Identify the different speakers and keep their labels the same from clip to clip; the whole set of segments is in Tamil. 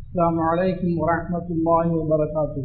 Speaker 1: السلام عليكم ورحمة الله وبركاته.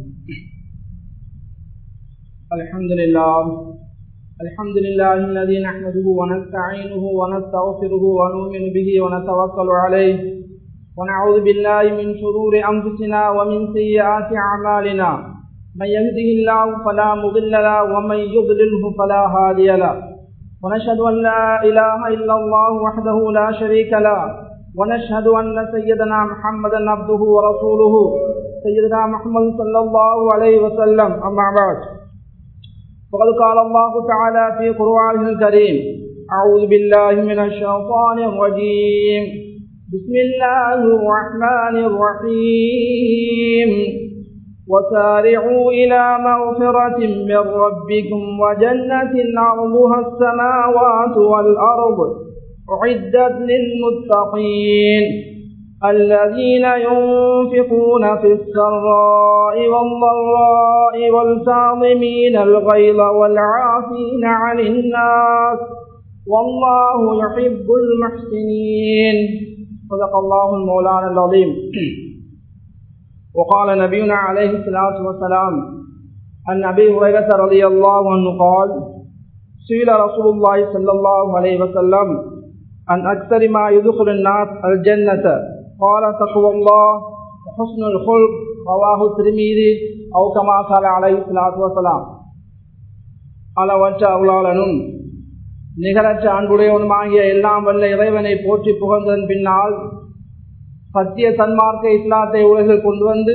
Speaker 1: الحمد لله الذي نحمده ونستعينه ونستغفره ونؤمن به ونتوكل عليه ونعوذ بالله من شرور أنفسنا ومن سيئات أعمالنا من يهده الله فلا مضل له ومن يضلله فلا هادي له ونشهد أن لا إله إلا الله وحده لا شريك له ونشهد أن سيدنا محمدا عبده ورسوله سيدنا محمد صلى الله عليه وسلم. أما بعد فقد قال الله تعالى في قرآنه الكريم: أعوذ بالله من الشيطان الرجيم، بسم الله الرحمن الرحيم، وسارعوا إلى مغفرة من ربكم وجنة عرضها السماوات والأرض أعدت للمتقين الذين ينفقون في السراء والضراء والكاظمين الغيظ والعافين عن الناس والله يحب المحسنين. صدق الله المولان العظيم. وقال نبينا عليه الصلاة والسلام عن أبي هريرة رضي الله عنه قال: سئل رسول الله صلى الله عليه وسلم عن أكثر ما يدخل الناس الجنة قال: تقوى الله وحسن الخلق. رواه الترمذي أو كما قال عليه الصلاة والسلام. அளவற்ற அருளாளனும் நிகரற்ற அன்புடையவனுமாகிய எல்லாம் வல்ல இறைவனை போற்றி புகழ்ந்ததன் பின்னால் சத்திய சன்மார்க்க இஸ்லாத்தை உலகில் கொண்டு வந்து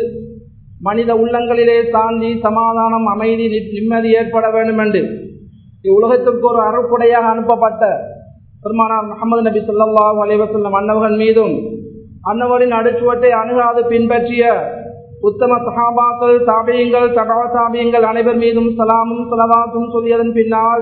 Speaker 1: மனித உள்ளங்களிலே சாந்தி, சமாதானம், அமைதி, நிம்மதி ஏற்பட வேண்டும் என்று இவ்வுலகத்திற்கு ஒரு அருட்கொடையாக அனுப்பப்பட்ட பெருமானார் முஹம்மது நபி ஸல்லல்லாஹு அலைஹி வஸல்லம் அன்னவர்கள் மீதும் அன்னவரின் அடுச்சுவட்டை அணுகாது பின்பற்றிய உத்தம சஹாபாக்கள், தாபியீங்கள், தபா தாபியீங்கள் அனைவர் மீதும் சலாமும் ஸலவாத்தும் சொல்லியதன் பின்னால்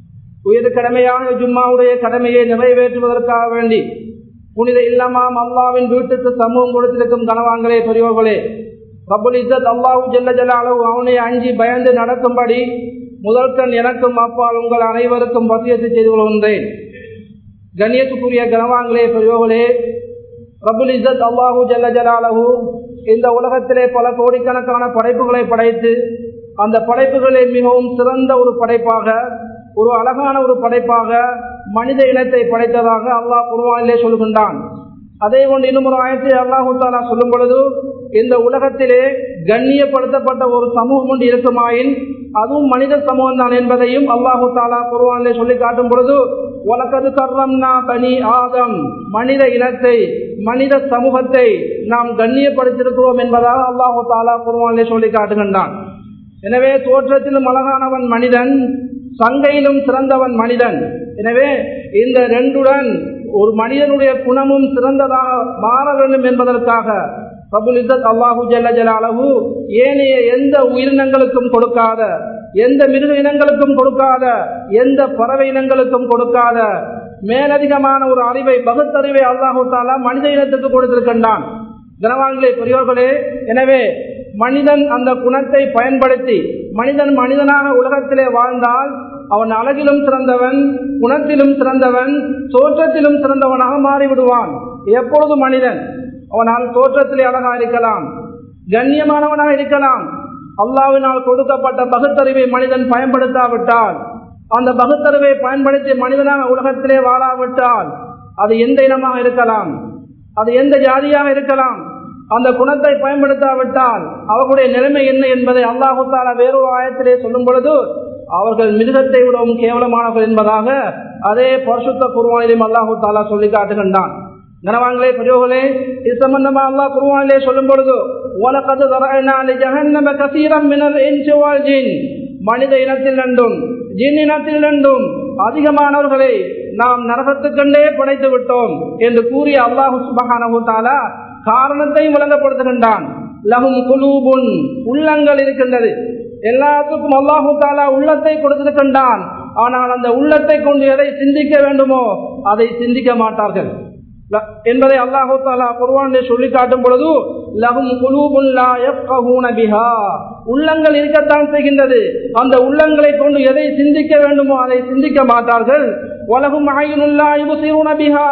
Speaker 1: உயர் கடமையான ஜும்மாவுடைய கடமையை நிறைவேற்றுவதற்காக வேண்டி புனித இல்லமாம் அல்லாஹ்வின் வீட்டுக்கு சமூகம் கொடுத்திருக்கும் கனவான்களே, பெரியோர்களே, ரப்புல் இஸ்ஸத் அல்லாஹ் ஜல்ல ஜலாலுஹு அவனை அஞ்சி பயந்து நடக்கும்படி முதல்கண் எனக்கும் அப்பால் உங்கள் அனைவருக்கும் வசியத்து செய்து கொள்கின்றேன். கண்ணியத்துக்குரிய கனவான்களே, பெரியோர்களே, ரப்புல் இஸ்ஸத் அல்லாஹ் ஜல்ல ஜலாலுஹு இந்த உலகத்திலே பல கோடிக்கணக்கான படைப்புகளை படைத்து அந்த படைப்புகளில் மிகவும் சிறந்த ஒரு படைப்பாக, ஒரு அழகான ஒரு படைப்பாக மனித இனத்தை படைத்ததாக அல்லாஹ் குர்ஆனிலே சொல்கின்றான். அதே போன்று இன்னும் ஒரு ஆயத்தை அல்லாஹ் தஆலா சொல்லும் பொழுது, இந்த உலகத்திலே கண்ணியப்படுத்தப்பட்ட ஒரு சமூகம் ஒன்று இருக்குமாயின் அதுவும் மனித சமூகம் தான் என்பதையும் அல்லாஹ் தஆலா குர்ஆனிலே சொல்லி காட்டும் பொழுது, வலகத் கர்ரம்னா பனி ஆதம், மனித இனத்தை, மனித சமூகத்தை நாம் கண்ணியப்படுத்தியிருக்கிறோம் என்பதாக அல்லாஹ் தஆலா குர்ஆனிலே சொல்லி காட்டுகின்றான். எனவே தோற்றத்திலும் அழகானவன் மனிதன், சங்கையிலும் சிறந்தவன் மனிதன். எனவே இந்த ரெண்டுடன் ஒரு மனிதனுடைய குணமும் சிறந்ததாக மாற வேண்டும் என்பதற்காக ரப்புல் இஸ்ஸத் அல்லாஹு ஜல்ல ஜலாலுஹு ஏனைய எந்த உயிரினங்களுக்கும் கொடுக்காத, எந்த மிருக இனங்களுக்கும் கொடுக்காத, எந்த பறவை இனங்களுக்கும் கொடுக்காத மேலதிகமான ஒரு அறிவை, பகுத்தறிவை அல்லாஹு தஆலா மனித இனத்துக்கு கொடுத்திருக்கின்றான். கனவான்களே, பெரியோர்களே, எனவே மனிதன் அந்த குணத்தை பயன்படுத்தி மனிதன் மனிதனாக உலகத்திலே வாழ்ந்தால் அவன் அழகிலும் சிறந்தவன், குணத்திலும் சிறந்தவன், தோற்றத்திலும் சிறந்தவனாக மாறிவிடுவான். எப்பொழுது மனிதன் அவனால் தோற்றத்திலே அழகாக இருக்கலாம், கண்ணியமானவனாக இருக்கலாம், அல்லாஹ்வினால் கொடுக்கப்பட்ட பகுத்தறிவை மனிதன் பயன்படுத்தாவிட்டால், அந்த பகுத்தறிவை பயன்படுத்தி மனிதனாக உலகத்திலே வாழாவிட்டால், அது எந்த இனமாக இருக்கலாம், அது எந்த ஜாதியாக இருக்கலாம், அந்த குணத்தை பயன்படுத்தாவிட்டால் அவர்களுடைய நிலைமை என்ன என்பதை அல்லாஹ் தஆலா வேறொரு ஆயத்திலே சொல்லும் பொழுது, அவர்கள் மிருகத்தை விடவும் கேவலமானவர்கள் என்பதாக அதே பரிசுத்த குர்ஆனிலும் அல்லாஹ் தஆலா சொல்லி காட்டுகின்றான். கனவான்களே, பெரியோர்களே, இது சம்பந்தமா அல்லாஹ் குர்ஆனிலே சொல்லும் பொழுது, வலகத் ஸரஅனா லிஜஹன்னம கஸீரம் மினல் இன்சி வல் ஜின், மனித இனத்தில் இரண்டும் ஜின் இனத்தில் இரண்டும் அதிகமானவர்களை நாம் நரகத்துக்கண்டே படைத்து விட்டோம் என்று கூறிய அல்லாஹ் சுப்ஹானஹு தஆலா காரணத்தை விளங்கப்படுத்துகின்றான். லஹும் குலூபுன், உள்ளங்கள் இருக்கின்றது. எல்லாத்துக்கும் அல்லாஹு தஆலா உள்ளத்தை கொடுத்திருக்கின்றான். ஆனால் அந்த உள்ளத்தை கொண்டு எதை சிந்திக்க வேண்டுமோ அதை சிந்திக்க மாட்டார்கள் என்பதை அல்லாஹ் தஆலா குர்ஆனிலே சொல்லி காட்டும் பொழுது, லஹும் குலூபுன் லா யஃகஹூன பிஹா, உள்ளங்கள் இருக்கத்தான் செய்கின்றது, அந்த உள்ளங்களை கொண்டு எதை சிந்திக்க வேண்டுமோ அதை சிந்திக்க மாட்டார்கள். வலஹும் அய்னுன் லா யுப்சிரூன பிஹா,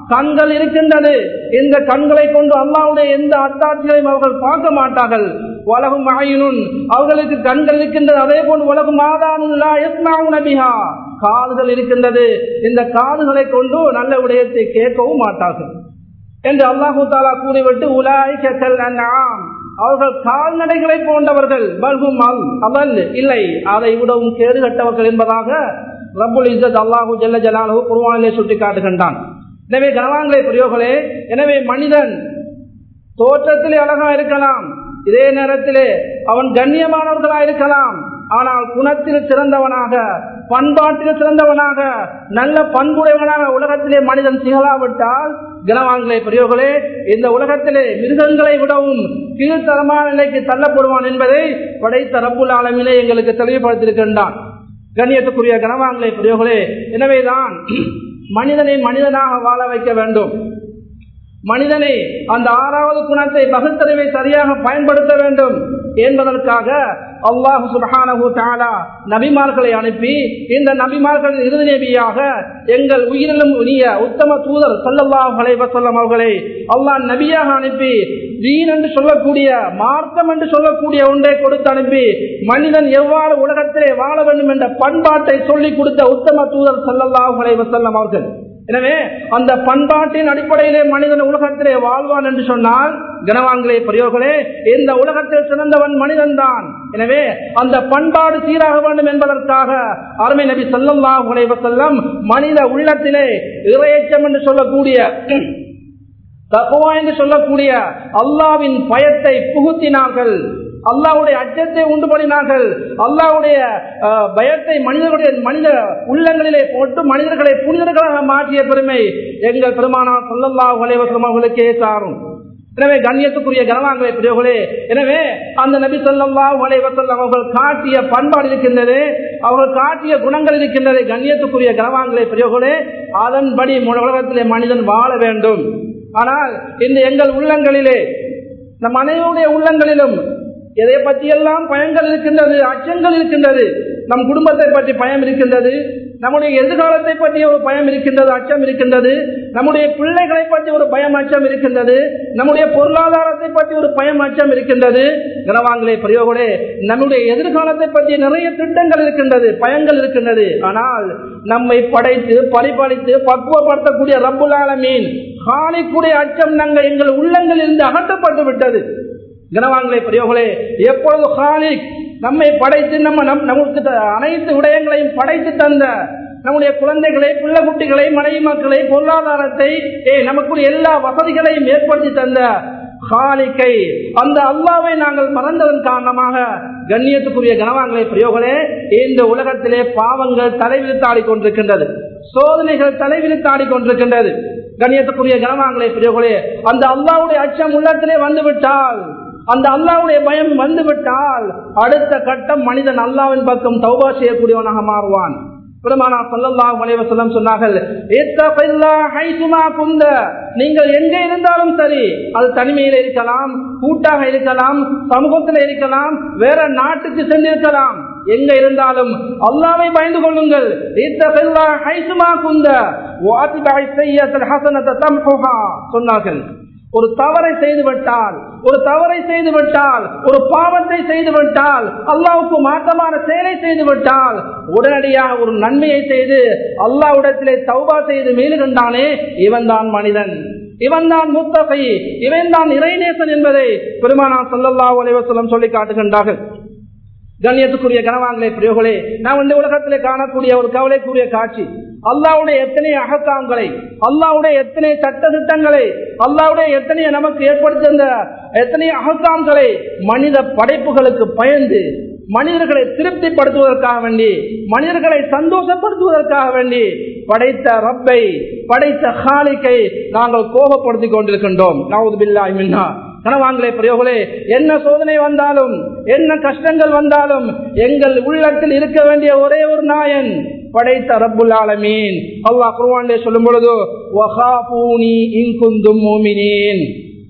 Speaker 1: கண்கள் இருக்கின்றது. இந்த கண்களை கொண்டு அல்லாஹ்வுடைய எந்த அத்தாட்சிகளையும் அவர்கள் பார்க்க மாட்டார்கள். வலகும் ஆயினுன், அவர்களுக்கு கண்கள் இருக்கின்றது. அதே போன்று வலகும் ஆதானுன் லா யஸ்மஊன பிஹா, காதுகள் இருக்கின்றது. இந்த காதுகளை கொண்டு நல்ல விடயத்தை கேட்கவும் மாட்டார்கள் என்று அல்லாஹு தஆலா கூறிவிட்டு உலாயிக கல் அன்ஆம், அவர்கள் கால்நடைகளை போன்றவர்கள், பல்கும் அவல் இல்லை, அதை விடவும் கேடு கட்டவர்கள் என்பதாக ரப்புல் இஸ்ஸத் அல்லாஹு ஜல்ல ஜலாலுஹு குர்ஆனிலே சுட்டி காட்டுகின்றான். எனவே கனவான்களே பெரியோர்களே, எனவே மனிதன் தோற்றத்திலே அழகா இருக்கலாம், இதே நேரத்திலே அவன் கண்ணியமானவர்களாக இருக்கலாம். ஆனால் குணத்தில் சிறந்தவனாக, பண்பாட்டில் சிறந்தவனாக, நல்ல பண்புடையவனாக உலகத்திலே மனிதன் திகழாவிட்டால் கனவான்களே பெரியோர்களே, இந்த உலகத்திலே மிருகங்களை விடவும் கீழ்த்தரமான நிலைக்கு தள்ளப்படுவான் என்பதை படைத்த ரப்புல் ஆலமீன் எங்களுக்கு தெளிவுபடுத்தியிருக்கின்றான். கண்ணியத்துக்குரிய கனவான்களே பெரியோர்களே, எனவேதான் மனிதனை மனிதனாக வாழ வைக்க வேண்டும். மனிதனை அந்த 6வது குணத்தை பகுத்தறிவை சரியாக பயன்படுத்த வேண்டும் என்பதற்காக அல்லாஹ் சுப்ஹானஹு வ தஆலா நபிமார்களை அனுப்பி, இந்த நபிமார்களின் இறுதி நபியாக எங்கள் உயிரிலும் உரிய உத்தம தூதர் ஸல்லல்லாஹு அலைஹி வஸல்லம் அவர்களை அல்லாஹ் நபியாக அனுப்பி, தீன் என்று சொல்லக்கூடிய, மார்க்கம் என்று சொல்லக்கூடிய ஒன்றை கொடுத்து அனுப்பி, மனிதன் எவ்வாறு உலகத்திலே வாழ வேண்டும் என்ற பண்பாட்டை சொல்லிக் கொடுத்த உத்தம தூதர் ஸல்லல்லாஹு அலைஹி வஸல்லம் அவர்கள். எனவே அந்த பண்பாட்டின் அடிப்படையிலே மனிதன் உலகத்திலே வாழ்வான் என்று சொன்னால் கனவான்களே பெரியோர்களே, இந்த உலகத்தில் சிறந்தவன் மனிதன் தான். எனவே அந்த பண்பாடு சீராக வேண்டும் என்பதற்காக அருமை நபி ஸல்லல்லாஹு அலைஹி வஸல்லம் மனித உள்ளத்திலே இறையச்சம் என்று சொல்லக்கூடிய, தக்வா என்று சொல்லக்கூடிய அல்லாஹ்வின் பயத்தை புகுத்தினார்கள். அல்லாஹ்வுடைய அச்சத்தை உண்டு பண்ணினார்கள். அல்லாஹ்வுடைய பயத்தை மனித உள்ளங்களிலே போட்டு மனிதர்களை புனிதர்களாக மாற்றிய பெருமை எங்கள் பெருமானார் ஸல்லல்லாஹு அலைஹி வஸல்லம் அவர்களுக்கே சாரும். எனவே கண்ணியத்துக்குரிய கனவான்களே பெரியோர்களே, எனவே அந்த நபி ஸல்லல்லாஹு அலைஹி வஸல்லம் அவர்கள் காட்டிய பண்பாடு இருக்கின்றது, அவர்கள் காட்டிய குணங்கள் இருக்கின்றது. கண்ணியத்துக்குரிய கனவான்களே பெரியோர்களே, அதன்படி உலகத்திலே மனிதன் வாழ வேண்டும். ஆனால் இந்த எங்கள் உள்ளங்களிலே, நம் அனைவருடைய உள்ளங்களிலும் எதை பற்றியெல்லாம் பயங்கள் இருக்கின்றது, அச்சங்கள் இருக்கின்றது. நம் குடும்பத்தை பற்றி பயம் இருக்கின்றது, நம்முடைய எதிர்காலத்தை பற்றி ஒரு பயம் இருக்கின்றது, அச்சம் இருக்கின்றது. நம்முடைய பிள்ளைகளை பற்றி ஒரு பயம், அச்சம் இருக்கின்றது. நம்முடைய பொருளாதாரத்தை பற்றி ஒரு பயம், அச்சம் இருக்கின்றது. கனவான்களே பெரியோர்களே, நம்முடைய எதிர்காலத்தை பற்றி நிறைய திட்டங்கள் இருக்கின்றது, பயங்கள் இருக்கின்றது. ஆனால் நம்மை படைத்து பரிபாலித்து பக்குவப்படுத்தக்கூடிய ரப்புல் ஆலமீன் காலிக்குடைய அச்சம் எங்கள் உள்ளங்களில் இருந்து அகற்றப்பட்டு விட்டது. கனவான்களே பெரியோர்களே, எப்பொழுது காலிக் நம்மை படைத்து நமக்கு அனைத்து விடயங்களையும் படைத்து தந்த நம்முடைய குழந்தைகளை, பிள்ளை குட்டிகளை, மனைவி மக்களை, பொருளாதாரத்தை, நமக்குரிய எல்லா வசதிகளையும் ஏற்படுத்தி தந்த காலிக்கை, அந்த அல்லாஹ்வை நாங்கள் மறந்ததன் காரணமாக கண்ணியத்துக்குரிய கனவான்களே பெரியோர்களே, இந்த உலகத்திலே பாவங்கள் தலைவிரித்தாடி கொண்டிருக்கின்றது, சோதனைகள் தலைவிரித்தாடி கொண்டிருக்கின்றது. கண்ணியத்துக்குரிய கனவான்களே பெரியோர்களே, அந்த அல்லாஹ்வுடைய அச்சம் உள்ளத்திலே வந்துவிட்டால், அந்த அல்லாஹ்வுடைய பயம் வந்துவிட்டால், அடுத்த கட்டம் மனிதன் அல்லாஹ்வின் பக்கம் தௌபா செய்யக்கூடியவனாக மாறுவான். பெருமானார் ஸல்லல்லாஹு அலைஹி வஸல்லம் சொன்னார்கள், இத்தகில்லாஹ ஹைசுமா குந்த, நீங்கள் எங்கே இருந்தாலும் சரி, அது தனிமையில் இருக்கலாம், கூட்டாக இருக்கலாம், சமூகத்தில் இருக்கலாம், வேற நாட்டுக்கு சென்றிருக்கலாம், எங்க இருந்தாலும் அல்லாஹ்வை பயந்து கொள்ளுங்கள். இத்தகில்லாஹ ஹைசுமா குந்த வஅத்பஇ ஸய்யிஅத்தல் ஹஸனத தம்ஹுஹா சொன்னார்கள். ஒரு தவறை செய்துவிட்டால், ஒரு பாவத்தை செய்துவிட்டால், அல்லாஹ்வுக்கு மாற்றமான செயலை செய்துவிட்டால், உடனடியாக ஒரு நன்மையை செய்து அல்லாஹ்விடத்திலே தௌபா செய்து மீளுகின்றானே, இவன் தான் மனிதன், இவன் தான் முத்தகி, இவன் தான் இறைநேசன் என்பதை பெருமானார் ஸல்லல்லாஹு அலைஹி வஸல்லம் சொல்லி காட்டுகின்றார்கள். கண்ணியத்துக்குரிய கனவான்களே பெரியோர்களே, நாம் இந்த உலகத்திலே காணக்கூடிய ஒரு கவலைக்குரிய காட்சி, அல்லாஹ்வுடைய எத்தனை அகத்தாங்களை, அல்லாஹ்வுடைய எத்தனை சட்ட திட்டங்களை, அல்லாஹ்வுடைய எத்தனை நமக்கு ஏற்படுத்தியிருந்த எத்தனை அகத்தாங்களை மனித படைப்புகளுக்கு பயந்து, மனிதர்களை திருப்திப்படுத்துவதற்காக வேண்டி, மனிதர்களை சந்தோஷப்படுத்துவதற்காக வேண்டி படைத்த ரப்பை, படைத்த காலிக்கை நாங்கள் கோபப்படுத்திக் கொண்டிருக்கின்றோம். நவுது பில்லாஹி மின்ஹா. கனவான்களே பெரியோர்களே, என்ன சோதனை வந்தாலும், என்ன கஷ்டங்கள் வந்தாலும், எங்கள் உள்ளத்தில் இருக்க வேண்டிய ஒரே ஒரு நாயன் படைத்த ரப்புல் ஆலமீன். அல்லாஹ் குர்ஆனிலே சொல்லும் பொழுது, வகாஃபூனி இன் குந்தும் முஃமினீன்,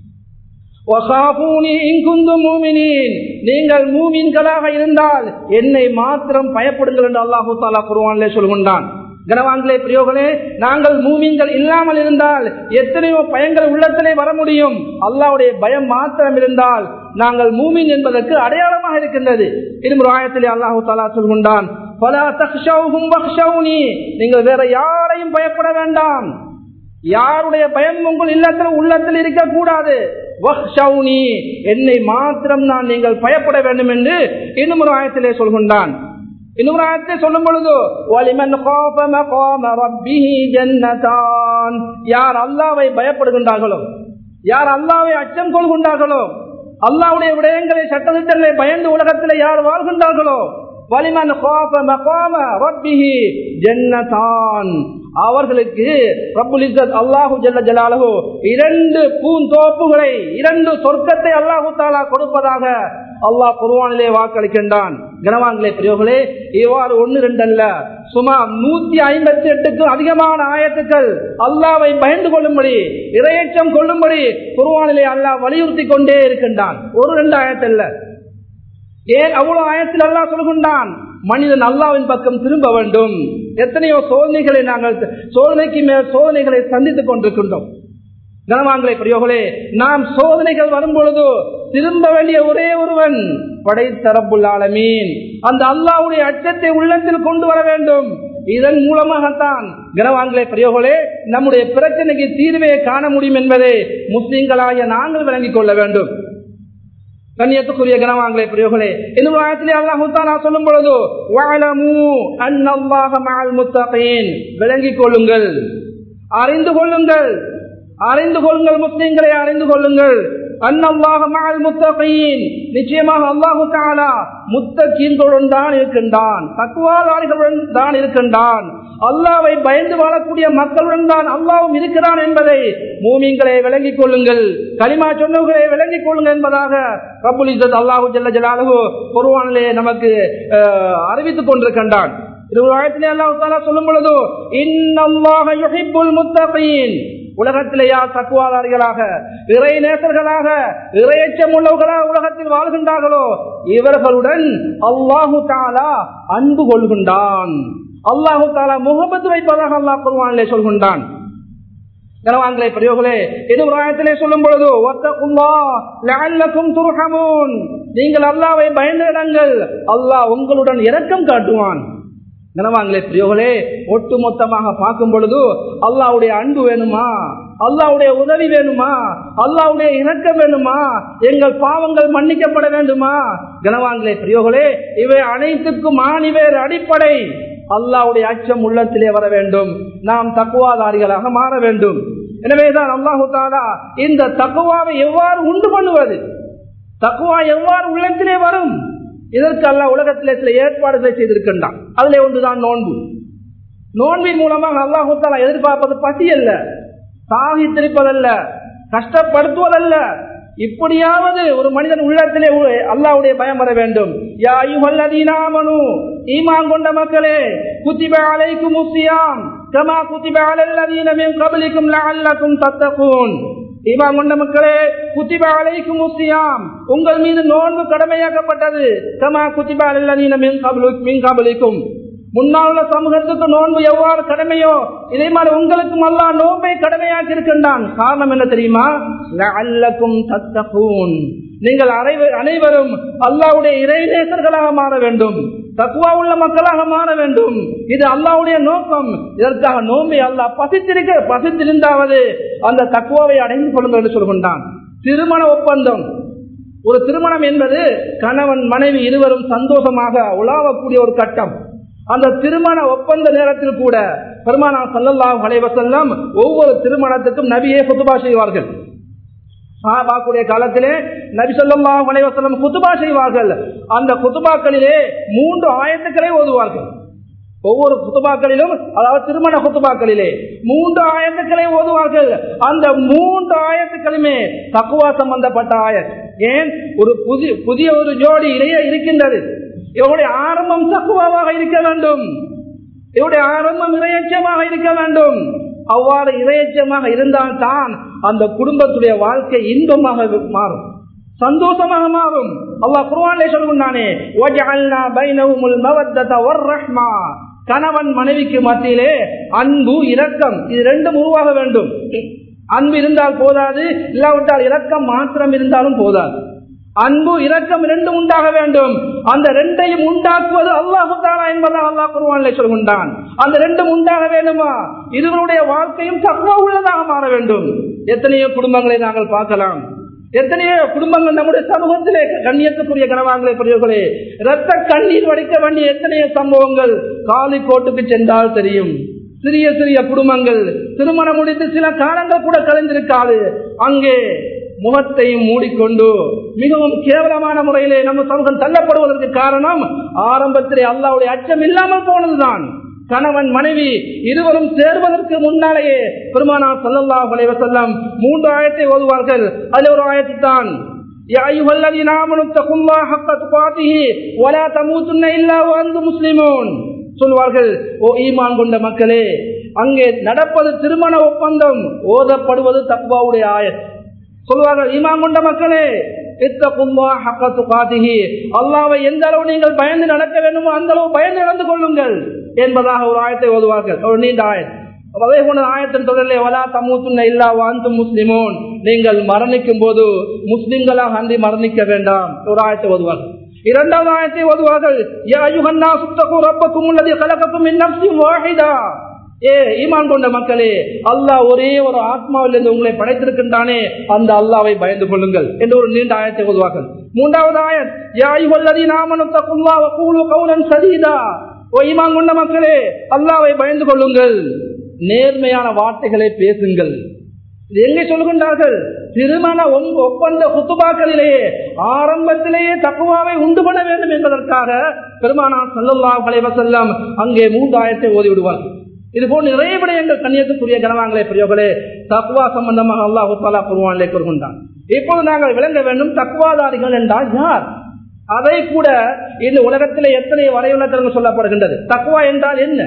Speaker 1: வகாஃபூனி இன் குந்தும் முஃமினீன், நீங்கள் மூமின்களாக இருந்தால் என்னை மாத்திரம் பயப்படுங்கள் என்று அல்லாஹ் தஆலா குர்ஆனிலே சொல்கின்றான். கனவான்களே பிரியோகளே, நாங்கள் மூமின்கள் இல்லாமல் இருந்தால் எத்தனையோ பயங்கள் உள்ளத்திலே வர முடியும். அல்லாஹ்வுடைய பயம் மாத்திரம் இருந்தால் நாங்கள் மூமின் என்பதற்கு அடையாளமாக இருக்கின்றது. இன்னொரு ஆயத்திலே அல்லாஹ் தஆலா சொல்கின்றான், ஃபலா தக்ஷௌஹும் வக்ஷௌனி, நீங்கள் வேற யாரையும் பயப்பட வேண்டாம். யாருடைய பயம் உங்கள் உள்ளத்தில் இருக்கக்கூடாது. வக்ஷௌனி, என்னை மாத்திரம் நான் நீங்கள் பயப்பட வேண்டும் என்று இன்னொரு ஆயத்திலே சொல்கின்றான். இன்னொரு ஆயத்தை சொல்லும் பொழுது வலிமன் காஃப மகாம ரப்பிஹி ஜன்னதான், யார் அல்லாஹ்வை பயப்படுகின்றார்களோ, யார் அல்லாஹ்வை அச்சம் கொள்கின்றார்களோ, அல்லாஹ்வுடைய விடயங்களை சட்டதிட்டங்களை பயந்து உலகத்தில் யார் வாழ்கின்றார்களோ, வலிமன் காஃப மகாம ரப்பிஹி ஜன்னதான், அவர்களுக்கு ரப்புல் இஸ்ஸத் அல்லாஹு ஜல்ல ஜலாலுஹு 2 பூந்தோப்புகளை, 2 சொர்க்கத்தை அல்லாஹு தஆலா கொடுப்பதாக அல்லாஹ் குர்ஆனிலே வாக்களிக்கின்றான். கனவான்களே பிரியோகளே, இவ்வாறு 1 2 அல்ல, சுமார் 158க்கும் அதிகமான ஆயத்துக்கள் அல்லாஹ்வை பயந்து கொள்ளும்படி, இறையச்சம் கொள்ளும்படி குர்ஆனிலே அல்லாஹ் வலியுறுத்தி கொண்டே இருக்கின்றான். 1 2 ஆயத்தல்ல, ஏன் அவ்வளவு ஆயத்தில் அல்லாஹ் சொல்கின்றான், மனிதன் அல்லாஹ்வின் பக்கம் திரும்ப வேண்டும். எத்தனையோ சோதனைகளை நாங்கள் சோதனைக்கு மேல் சோதனைகளை சந்தித்துக் கொண்டிருக்கின்றோம். கனவான்களே பிரியோகளே, நாம் சோதனைகள் வரும் பொழுது திரும்ப வேண்டிய ஒரே ஒருவன் படைத்த ரப்புல் ஆலமீன். அந்த அல்லாஹ்வுடைய அச்சத்தை உள்ளத்தில் கொண்டு வர வேண்டும். இதன் மூலமாகத்தான் கனவான்களே பிரியோகளே நம்முடைய பிரச்சனைக்கு தீர்வே காண முடியும் என்பதை முஸ்லிம்களாகிய நாங்கள் விளங்கிக் கொள்ள வேண்டும். கண்ணியத்துக்குரிய கனவான்களே பிரியோகளே, இந்த ஆயத்திலே அல்லாஹ் தஆலா சொல்லும் பொழுது வஅலமு அன்னல்லாஹ மஅல் முத்தகீன், விளங்கிக் கொள்ளுங்கள், அறிந்து கொள்ளுங்கள், அறிந்து கொள்ளுங்கள், முஸ்லிம்களை அறிந்து கொள்ளுங்கள். அன்னல்லாஹ மஅல் முத்தகீன், நிச்சயமாக அல்லாஹ் தஆலா முத்தகீன்களுடன் தான் இருக்கின்றான், தக்வாதாரிகளுடன் தான் இருக்கின்றான். அல்லாஹ்வை பயந்து வாழக்கூடிய மக்களுடன் தான் அல்லாஹ்வும் இருக்கிறான் என்பதை மூமின்களை விளங்கிக் கொள்ளுங்கள், கலிமா சொன்னவர்களை விளங்கிக் கொள்ளுங்கள் என்பதாக ரப்புல் இஸ்ஸத் அல்லாஹு ஜல்ல ஜலாலுஹு குர்ஆனிலே நமக்கு அறிவித்துக் கொண்டிருக்கின்றான். இந்த ஆயத்திலே அல்லாஹ் தஆலா சொல்லும் பொழுது இன்னல்லாஹ யுஹிப்புல் முத்தகீன், உலகத்திலே யார் தக்வாதாரிகளாக, இறை நேசர்களாக, இறையச்சம் உள்ளவர்களாக உலகத்தில் வாழ்கின்றார்களோ இவர்களுடன் அல்லாஹு தஆலா அன்பு கொள்கின்றான். அல்லாஹு தஆலா முஹப்பத் வைப்பதாக அல்லாஹ் குர்ஆனிலே சொல்கின்றான். கனவான்களே பிரியோகளே, இது ஒரு ஆயத்திலே சொல்லும் பொழுது வத்தகுல்லாஹ் லஅல்லகும் துர்ஹமூன், நீங்கள் அல்லாஹ்வை பயந்திடுங்கள், அல்லாஹ் உங்களுடன் இரக்கம் காட்டுவான். கனவான்களே பிரியோகளே, ஒட்டுமொத்தமாக பார்க்கும் பொழுது அல்லாஹ்வுடைய அன்பு வேணுமா, அல்லாஹ்வுடைய உதவி வேணுமா, அல்லாஹ்வுடைய இரக்கம் வேணுமா, எங்கள் பாவங்கள் மன்னிக்கப்பட வேண்டுமா? கனவான்களே பிரியோகளே, இவை அனைத்துக்கும் ஆணிவேர் அடிப்படை அல்லாஹ்வுடைய அச்சம் உள்ளத்திலே வர வேண்டும். நாம் தக்வாதாரிகளாக மாற வேண்டும். எனவேதான் அல்லாஹ் தஆலா இந்த தக்வாவை எவ்வாறு உண்டு பண்ணுவது, தக்வா எவ்வாறு உள்ளத்திலே வரும், இதற்கு அல்லாஹ் உலகத்திலே சில ஏற்பாடுகளை செய்திருக்கின்றான். அதிலே ஒன்றுதான் நோன்பு. நோன்பின் மூலமாக அல்லாஹ் தஆலா எதிர்பார்ப்பது பசி அல்ல, சாகித்திருப்பதல்ல, கஷ்டப்படுத்துவதல்ல, இப்படியாவது ஒரு மனிதன் உள்ளத்திலே அல்லாஹ்வுடைய பயம் வர வேண்டும். யா அய்யுஹல்லதீன ஆமனூ, ஈமான் கொண்ட மக்களே, குத்திப அலைக்குமுஸ் ஸியாம் கமா குத்திப அலல்லதீன மின் கப்லிக்கும் லஅல்லகும் தத்தகூன். ஈமான் கொண்ட மக்களே, குத்திப அலைக்குமுஸ் ஸியாம், உங்கள் மீது நோன்பு கடமையாக்கப்பட்டது. கமா குத்திப அலல்லதீன மின் கப்லிக்கும், முன்னால் உள்ள சமூகத்துக்கு நோன்பு எவ்வாறு கடமையோ இதே மாதிரி உங்களுக்கும் அல்லாஹ் நோன்பை கடமையாக்கி இருக்கின்றான். காரணம் என்ன தெரியுமா? லஅல்லகும் தத்தகூன், நீங்கள் அனைவரும் அல்லாஹ்வுடைய இறைநேசர்களாக மாற வேண்டும், தக்வா உள்ள மக்களாக மாற வேண்டும். இது அல்லாஹ்வுடைய நோக்கம். இதற்காக நோன்பை அல்லாஹ் பசித்திருந்தாவது அந்த தக்வாவை அடைந்து கொள்ளுங்கள் என்று சொல்கின்றான். திருமண ஒப்பந்தம், ஒரு திருமணம் என்பது கணவன் மனைவி இருவரும் சந்தோஷமாக உலாவக்கூடிய ஒரு கட்டம். அந்த திருமண ஒப்பந்த நேரத்தில் கூட பெருமானார் ஸல்லல்லாஹு அலைஹி வஸல்லம் ஒவ்வொரு திருமணத்துக்கும் நபியே குதுபா செய்வார்கள். சஹாபாக்களுடைய காலத்திலே நபி ஸல்லல்லாஹு அலைஹி வஸல்லம் குதுபா செய்வார்கள். அந்த குதுபாக்களிலே 3 ஆயத்துக்களை ஓதுவார்கள். ஒவ்வொரு குதுபாக்களிலும், அதாவது திருமண குதுபாக்களிலே 3 ஆயத்துக்களை ஓதுவார்கள். அந்த 3 ஆயத்துக்களுமே தக்வா சம்பந்தப்பட்ட ஆயத். ஏன்? ஒரு புதிய ஒரு ஜோடி இடையே இருக்கின்றது, இவருடைய ஆரம்பம் தக்வாவாக இருக்க வேண்டும், இவருடைய ஆரம்பம் இறையச்சமாக இருக்க வேண்டும். அவ்வாறு இறையச்சமாக இருந்தால்தான் அந்த குடும்பத்துடைய வாழ்க்கை இன்பமாக மாறும், சந்தோஷமாக மாறும். அல்லாஹ் குர்ஆனிலே சொல்கிறானே, வஜஅல்னா பைனஹுமுல் மவத்தத வர்ரஹ்மா, கணவன் மனைவிக்கு மத்தியிலே அன்பு இரக்கம் இது ரெண்டும் உருவாக வேண்டும். அன்பு இருந்தால் போதாது, இல்லாவிட்டால் இரக்கம் மாத்திரம் இருந்தாலும் போதாது. அன்பு இரக்கம் இரண்டும் உண்டாக வேண்டும். அந்த ரெண்டையும் உண்டாக்குவது அல்லாஹ் தஆலா என்பதை அல்லாஹ் குர்ஆனிலே சொல்கின்றான். அந்த ரெண்டும் உண்டாக வேண்டுமா? இருவருடைய வாழ்க்கையும் தக்வா உள்ளதாக மாற வேண்டும். எத்தனையோ குடும்பங்களை நாங்கள் பார்க்கலாம். எத்தனையோ குடும்பங்கள் நம்முடைய சமூகத்திலே கண்ணியத்துக்குரிய கனவான்களே பெரியவர்களே, இரத்த கண்ணீர் வடிக்க வேண்டிய எத்தனையோ சம்பவங்கள் காலி கோட்டுக்கு சென்றால் தெரியும். சிறிய சிறிய குடும்பங்கள் திருமணம் முடித்து சில காலங்கள் கூட கலைந்திருக்காது. அங்கே முகத்தையும் மூடிக்கொண்டு மிகவும் கேவலமான முறையிலே நம்ம சமூகம் தள்ளப்படுவதற்கு காரணம் ஆரம்பத்திலே அல்லாஹ்வுடைய அச்சம் இல்லாமல் போனதுதான். கணவன் மனைவி இருவரும் சேர்வதற்கு முன்னாலேயே பெருமானார் ஸல்லல்லாஹு அலைஹி வஸல்லம் 3 ஆயத்தை ஓதுவார்கள். அதில் ஒரு ஆயத்து தான், யா அய்யுஹல்லதீன ஆமனு தகுல்லாஹ ஹக்க துகாத்திஹி வலா தமூதுன்ன இல்லா வஅன்தும் முஸ்லிமூன் சொல்வார்கள். ஓ ஈமான் கொண்ட மக்களே, அங்கே நடப்பது திருமண ஒப்பந்தம், ஓதப்படுவது தக்வாவுடைய ஆயத். சொல்வார்கள், ஈமான் கொண்ட மக்களே, இத்தகுல்லாஹ ஹக்க துகாத்திஹி, அல்லாஹ்வை எந்த அளவு நீங்கள் பயந்து நடக்க வேண்டுமோ அந்த அளவு பயந்து நடந்து கொள்ளுங்கள் என்பதாக ஒரு ஆயத்தை ஓதுவார்கள். ஒரு நீண்ட ஆயத். அதே போன்ற ஆயத்தின் தொடரிலே வலா தமூதுன்ன இல்லா வஅன்தும் முஸ்லிமூன், நீங்கள் மரணிக்கும் போது முஸ்லிம்களாக அன்றி மரணிக்க வேண்டாம் ஒரு ஆயத்தை ஓதுவார்கள். இரண்டாவது ஆயத்தை ஓதுவார்கள், யா அய்யுஹன்னாஸ் தகு ரப்பக்கும் அல்லதி கலகக்கும் மின் நஃப்ஸின் வாஹிதா, ஏ ஈமான் கொண்ட மக்களே, அல்லாஹ் ஒரே ஒரு ஆத்மாவிலிருந்து உங்களை படைத்திருக்கின்றானே, அந்த அல்லாஹ்வை பயந்து கொள்ளுங்கள் என்று ஒரு நீண்ட ஆயத்தை ஓதுவார்கள். மூன்றாவது ஆயத், யா அய்யுஹல்லதீன ஆமனு தகுல்லாஹ வகூலு கௌலன் சதீதா, ஓ ஈமான் கொண்ட மக்களே, அல்லாஹ்வை பயந்து கொள்ளுங்கள், நேர்மையான வார்த்தைகளை பேசுங்கள். இது எங்கே சொல்கின்றார்கள்? திருமண ஒப்பந்த குத்துபாக்களிலேயே ஆரம்பத்திலேயே தக்வாவை உண்டு பண்ண வேண்டும் என்பதற்காக பெருமானார் ஸல்லல்லாஹு அலைஹி வஸல்லம் அங்கே 3 ஆயத்தை ஓதி விடுவார்கள். இது போன்ற நிறைய விடயங்கள் கண்ணியத்துக்குரிய கனவான்களே பெரியவர்களே தக்வா சம்பந்தமாக அல்லாஹ் தஆலா குர்ஆனிலே கூறுகின்றான். இப்போது நாங்கள் விளங்க வேண்டும், தக்வாதாரிகள் என்றால் யார்? அதை கூட இந்த உலகத்திலே எத்தனை வரைவிலக்கணங்கள் சொல்லப்படுகின்றது. தக்வா என்றால் என்ன?